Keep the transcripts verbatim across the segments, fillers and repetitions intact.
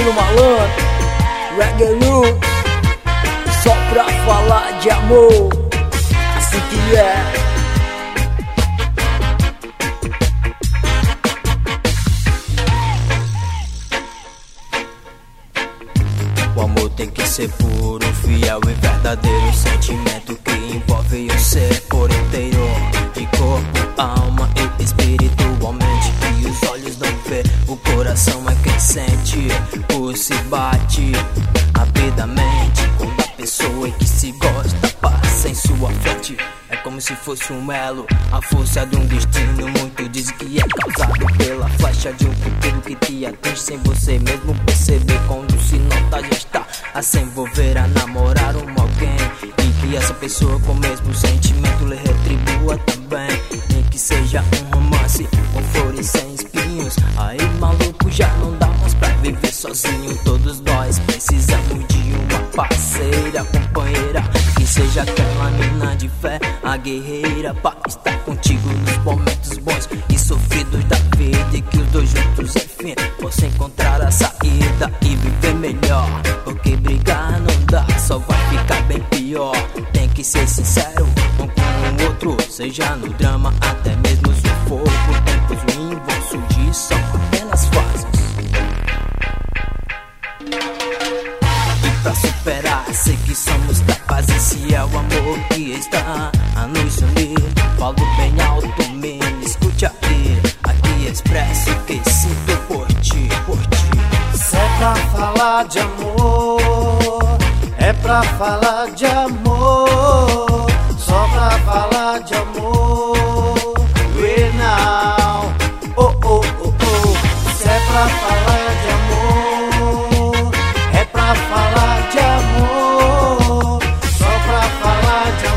estilo malandro, reggae roots, só pra falar de amor, assim que é. O amor tem que ser puro, fiel e verdadeiro, sentimento que envolve o ser por inteiro, de corpo, alma e espiritualmente, que os olhos não vê, o coração é quem sente, pulse bate rapidamente, quando a pessoa que se gosta passa em sua frente. É como se fosse um elo, a força de um destino. Muito dizem que é causado pela flecha de um futuro que te atinge sem você mesmo perceber. Quando se nota já está a se envolver, a namorar um alguém, e que essa pessoa com o mesmo sentimento lhe retribua também. Nem que seja um romance com flores sem espinhos. Aí maluco, já não dá mais pra viver sozinho. Todos nós precisamos de uma parceira, companheira, que seja aquela mina de fé, a guerreira, pra estar contigo nos momentos bons e sofridos da vida, e que os dois juntos enfim possam encontrar a saída e viver melhor. Porque brigar não dá, só vai ficar bem pior. Tem que ser sincero um com o outro, seja no drama, até mesmo sufoco. Tempos ruins vão surgir, são apenas fases. E pra superar, sei que somos capazes, se é o amor que está a nos unir. Falo bem alto, me escute aqui, aqui expresso o que sinto por ti, por ti. Se é pra falar de amor, é pra falar de amor, só pra falar de amor. We now, oh oh oh oh. Se é pra falar de amor, é pra falar de amor, só pra falar de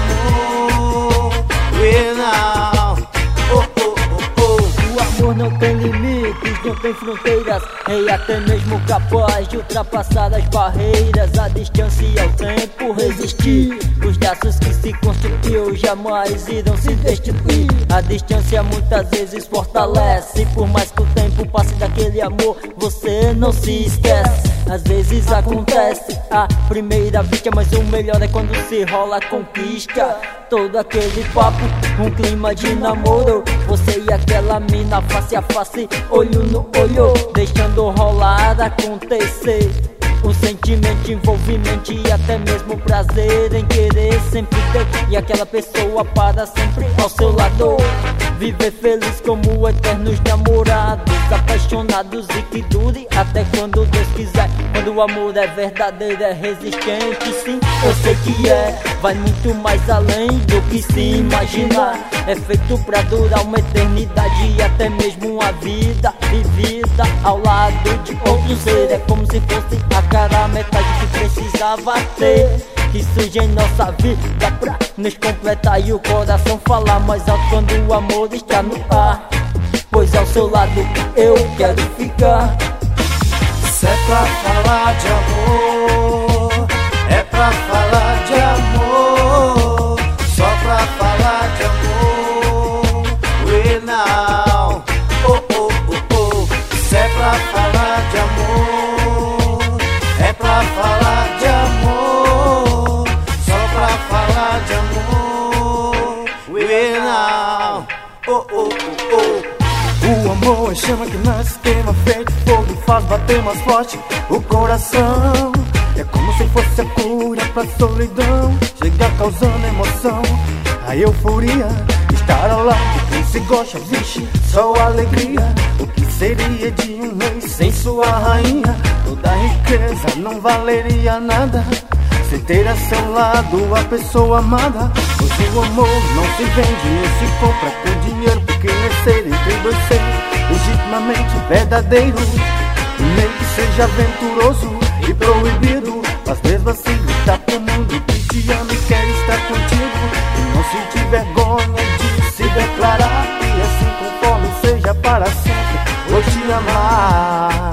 amor. We now, oh oh oh oh. O amor não tem limites, não tem fronteiras, é até mesmo capaz de ultrapassar as barreiras. A distância e o tempo resistir, os laços que se construiu jamais irão se destituir. A distância muitas vezes fortalece, por mais que o tempo passe daquele amor, você não se esquece. Às vezes acontece a primeira vista, mas o melhor é quando se rola a conquista. Todo aquele papo, um clima de namoro, você e aquela mina face a face, olho no olho, deixando rolar acontecer. Um sentimento, envolvimento e até mesmo prazer em querer sempre ter, e aquela pessoa para sempre ao seu lado. Viver feliz como eternos namorados, apaixonados e que dure até quando Deus quiser. Quando o amor é verdadeiro, é resistente, sim, eu sei que é. Vai muito mais além do que se imaginar. É feito pra durar uma eternidade e até mesmo uma vida vivida ao lado de outro ser. É como se fosse a cara metade que precisava ter, que surge em nossa vida pra nos completar e o coração falar mais alto quando o amor está no ar, pois ao seu lado eu quero ficar. Se é pra falar de amor, é pra falar de amor, só pra falar de amor. We now, oh oh oh oh. Se é pra falar de amor, é pra falar de amor, só pra falar de amor. We now, oh oh oh oh. O amor é chama que nasce, queima feito fogo, faz bater mais forte o coração. É como se fosse a cura pra solidão, chega causando emoção, a euforia, estar ao lado de quem se gosta, vixe, só alegria. O que seria de um rei sem sua rainha? Toda riqueza não valeria nada se ter a seu lado a pessoa amada. Pois o amor não se vende nem se compra com dinheiro, porque é ser entre dois seres legitimamente verdadeiro. E nem que seja aventuroso e proibido, mas mesmo assim lutar pro mundo que te ama e quer estar contigo. E não sentir vergonha de se declarar, e assim conforme seja para sempre vou te amar.